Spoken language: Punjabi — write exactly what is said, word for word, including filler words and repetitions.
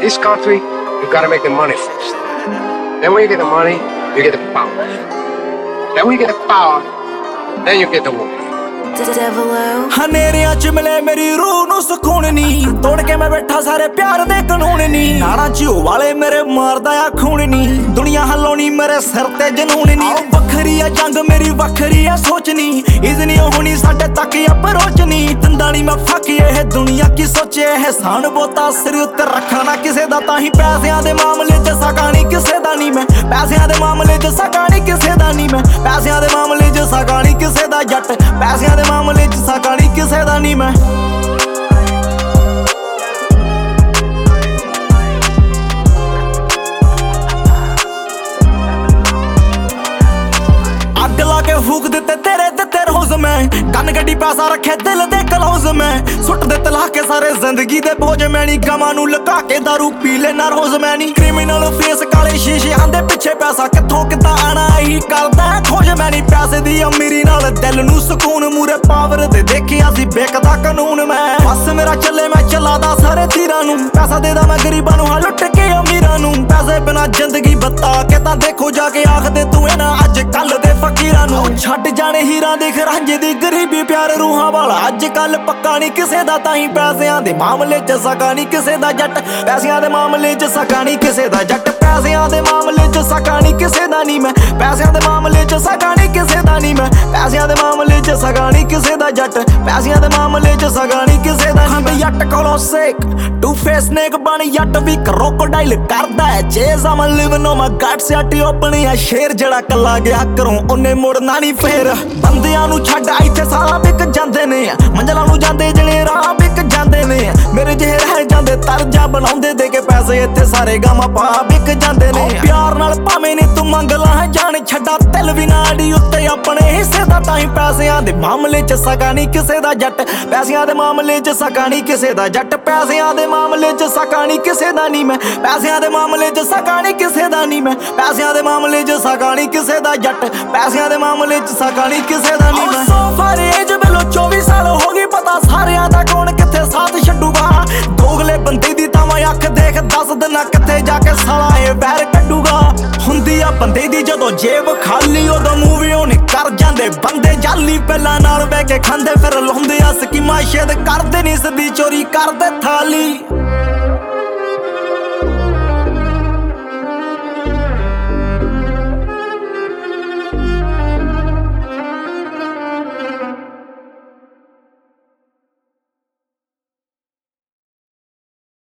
This country, you gotta make the money first. Then when you get the money, you get the power. Then when you get the power, then you get the woman. ਹਨੇਰਿਆਂ ਚ ਮਿਲੇ ਮੇਰੀ ਰੂਹ ਨੂੰ ਸਕੂਨ ਨੀ, ਤੋੜ ਕੇ ਮੈਂ ਬੈਠਾ ਸਾਰੇ ਪਿਆਰ ਦੇ ਕਾਨੂੰਨ ਨੀ। ਨਾੜਾਂ ਚ ਵਾਲੇ ਮੇਰੇ ਮਾਰਦਾ ਆ ਖੂਨ ਨੀ, ਦੁਨੀਆ ਹਲਾਉਣੀ ਮੇਰੇ ਸਿਰ ਤੇ ਜਨੂਨ ਨੀ। ਵੱਖਰੀ ਆ ਜੰਗ ਮੇਰੀ ਵੱਖਰੀ ਆ ਸੋਚ ਨੀ, ਇਜ਼ਨੀ ਹੋਣੀ ਸਾਡੇ ਤੱਕ ਅਪਰੋਚ ਨੀ। ਦਿੰਦਾ ਨੀ ਮੈਂ ਫੱਕ ਇਹ ਦੁਨੀਆ ਕੀ ਸੋਚੇ, ਇਹਸਾਨ ਬੋਤਾ ਸਿਰ ਉੱਤੇ ਰੱਖਣਾ ਨਾ ਕਿਸੇ ਦਾ। ਤਾਂ ਹੀ ਪੈਸਿਆਂ ਦੇ ਮਾਮਲੇ ਚ ਸਕਾ ਨੀ ਕਿਸੇ ਦਾ ਨੀ ਮੈਂ, ਪੈਸਿਆਂ ਦੇ ਮਾਮਲੇ ਚ ਸਕਾ ਨੀ ਕਿਸੇ ਦਾ ਨੀ ਮੈਂ, ਪੈਸਿਆਂ ਦੇ ਮਾਮਲੇ ਚ ਸਕਾ ਨੀ ਕਿਸੇ ਦਾ ਜੱਟ, ਪੈਸਿਆਂ ਦੇ ਮਾਮਲੇ ਚ ਸਕਾ ਨੀ ਕਿਸੇ ਦਾ ਨੀ ਮੈਂ। ਅੱਗ ਲਾ ਕੇ ਫੂਕ ਦਿੱਤੇ ਤੇਰੇ ਦਿੱਤੇ ਰੋਜ਼ ਮੈਂ, ਕੰਨ ਗੱਡੀ ਪੈਸਾ ਰੱਖੇ ਦਿਲ ਦੇ ਕਲੋਜ਼ ਮੈਂ। ਸੁੱਟ ਦੇ ਤਲਾ ਕੇ ਸਾਰੇ ਜ਼ਿੰਦਗੀ ਦੇ ਬੋਝ ਮੈਂ ਨੀ, ਗਮਾਂ ਨੂੰ ਲੁਕਾ ਕੇ ਦਾਰੂ ਪੀ ਲੈਣਾ ਰੋਜ਼ ਮੈਂ ਨੀ। ਕ੍ਰਿਮੀਨਲ ਫੇਸ ਕਾਲੇ ਸ਼ੀਸ਼ਿਆਂ ਦੇ ਪਿੱਛੇ ਪੈਸਾ ਕਿੱਥੋਂ ਕਿੱਦਾਂ ਆਣਾ ਇਹੀ ਕਰਦਾ ਖੋਜ ਮੈਂ ਨੀ। ਪੈਸੇ ਦੀ ਅਮੀਰੀ ਨਾਲ ਦਿਲ ਨੂੰ ਸਕੂਨ, ਮੂਰੇ ਪਾਵਰ ਦੇ ਦੇਖਿਆ ਸੀ ਬੇਕਦਾ ਕਾਨੂੰਨ ਮੈਂ। ਬਸ ਮੇਰਾ ਚੱਲੇ ਮੈਂ ਚਲਾਦਾ ਸਾਰੇ ਤੀਰਾਂ ਨੂੰ, ਪੈਸਾ ਦੇਦਾ ਮੈਂ ਗਰੀਬਾਂ ਨੂੰ ਹਾਂ ਲੁੱਟ ਕੇ ਅਮੀਰਾਂ ਨੂੰ। ਪੈਸੇ ਬਿਨਾ ਜ਼ਿੰਦਗੀ ਬਤਾ ਕੇ ਤਾਂ ਦੇਖੋ ਜਾ ਕੇ ਆਖਦੇ ਤੂੰ ਇਹਨਾਂ ਅੱਜ ਕੱਲ ਦੇ ਫਕੀਰਾਂ ਨੂੰ। ਛੱਡ ਜਾਣੇ ਹੀਰਾਂ ਦੇ ਰਾਂਝੇ ਦੀ ਗਰੀਬੀ ਪਿਆਰ ਰੂਹਾਂ ਵਾਲਾ ਅੱਜ ਕੱਲ ਪੱਕਾ ਨੀ ਕਿਸੇ ਦਾ। ਤਾਂ ਹੀ ਪੈਸਿਆਂ ਦੇ ਮਾਮਲੇ ਚ ਸਕਾ ਨੀ ਕਿਸੇ ਦਾ ਜੱਟ, ਪੈਸਿਆਂ ਦੇ ਮਾਮਲੇ ਚ ਸਕਾ ਨੀ ਕਿਸੇ ਦਾ ਜੱਟ, ਪੈਸਿਆਂ ਦੇ ਮਾਮਲੇ ਚ ਸਕਾ ਨੀ ਕਿਸੇ ਦਾ ਨੀ ਮੈਂ, ਪੈਸਿਆਂ ਦੇ ਮਾਮਲੇ ਚ ਸਕਾ ਨੀ ਕਿਸੇ ਦਾ ਨੀ ਮੈਂ, ਪੈਸਿਆਂ ਦੇ ਮਾਮਲੇ ਚ ਸਕਾ ਨੀ ਕਿਸੇ ਦਾ ਜੱਟ, ਪੈਸਿਆਂ ਦੇ ਮਾਮਲੇ ਚ ਸਕਾ ਨੀ ਕਿਸੇ ਦਾ ਨੀ ਮੈਂ। ਜੱਟ ਕੋਲੋਂ ਸੇਕ ਟੂ ਫੇਸ ਨੇਕ ਬਣ ਜੱਟ ਵੀ ਕਰੋਕੋਡਾਈਲ ਕਰਦਾ ਹੈ chase. I'm living on my guts ਯਾਟੀ ਓਪਨ ਆ ਸ਼ੇਰ ਜਿਹੜਾ ਕੱਲਾ ਗਿਆ ਘਰੋਂ ਉਹਨੇ ਮੁੜਨਾ ਨੀ ਫੇਰ। ਬੰਦਿਆਂ ਨੂੰ ਛੱਡ ਇੱਥੇ ਸਾਰਾ ਵਿਕ ਜਾਂਦੇ ਨੇ, ਮੰਜ਼ਲਾਂ ਨੂੰ ਜਾਂਦੇ ਜਿਹੜੇ ਰਾਹ ਵਿਕ ਜਾਂਦੇ ਨੇ। ਮੇਰੇ ਜਿਹੇ ਰਹਿ ਜਾਂਦੇ ਤਰਜਾ ਬਣਾਉਂਦੇ ਦੇ ਕੇ ਪੈਸੇ ਇੱਥੇ ਸਾਰੇ ਗਾਵਾਂ ਪਾ ਵਿਕ ਜਾਂਦੇ ਨੇ। ਪਿਆਰ ਨਾਲ ਭਾਵੇਂ ਨੀ ਤੂੰ ਮੰਗ ਲਾ ਜਾਣ ਛੱਡਾ ਦਿਲ ਵੀ ਨਾੜੀ ਉੱਤੇ ਆਪਣੇ ਹਿੱਸੇ ਦਾ। ਤਾਂ ਹੀ ਪੈਸਿਆਂ ਦੇ ਮਾਮਲੇ ਚ ਸਕਾ ਨੀ ਕਿਸੇ ਦਾ ਜੱਟ, ਪੈਸਿਆਂ ਦੇ ਮਾਮਲੇ ਚ ਸਕਾ ਨੀ ਕਿਸੇ ਦਾ ਜੱਟ, ਪੈਸਿਆਂ ਦੇ ਮਾਮਲੇ ਚ ਸਕਾ ਨੀ ਕਿਸੇ ਦਾ ਨੀ ਮੈਂ, ਪੈਸਿਆਂ ਦੇ ਮਾਮਲੇ ਚ ਸਕਾ ਨੀ ਕਿਸੇ ਦਾ ਨੀ ਮੈਂ, ਪੈਸਿਆਂ ਦੇ ਮਾਮਲੇ ਚ ਸਕਾ ਨੀ ਕਿਸੇ ਦਾ ਜੱਟ, ਪੈਸਿਆਂ ਦੇ ਮਾਮਲੇ ਚ ਸਕਾ ਨੀ ਕਿਸੇ ਦਾ ਨੀ ਮੈਂ। ਸੋ ਫਾਰੇ ਏਜ ਵੇਲੋ ਚੌਵੀ ਸਾਲ ਹੋ ਗਈ ਪਤਾ ਸਾਰਿਆਂ ਦਾ ਕੌਣ ਕਿੱਥੇ ਸਾਥ ਛੱਡੂਗਾ। ਦੋਗਲੇ ਬੰਦੇ ਦੀ ਤਾਂ ਮੈਂ ਅੱਖ ਦੇਖ ਦੱਸ ਦਿਨਾ ਕਿੱਥੇ ਜਾ ਕੇ ਸਾਲਾ ਇਹ ਵੈਰ ਕੱਢੂਗਾ। ਹੁੰਦੀ ਆ ਬੰਦੇ ਦੀ ਜਦੋਂ ਜੇਬ ਖਾਲੀ ਉਦੋਂ ਮੂਵੀ ਉਹਨੇ ਕਰ ਜਾਂਦੇ ਬੰਦੇ ਜਾਲੀ। ਪਹਿਲਾਂ ਨਾਲ ਬਹਿ ਕੇ ਖਾਂਦੇ ਫਿਰ ਲਾਉਂਦੇ ਆ ਸਕੀਮਾਂ ਸ਼ੇਦ ਕਰਦੇ ਨੀ ਸਦੀ ਚੋਰੀ ਕਰਦੇ ਥਾਲੀ।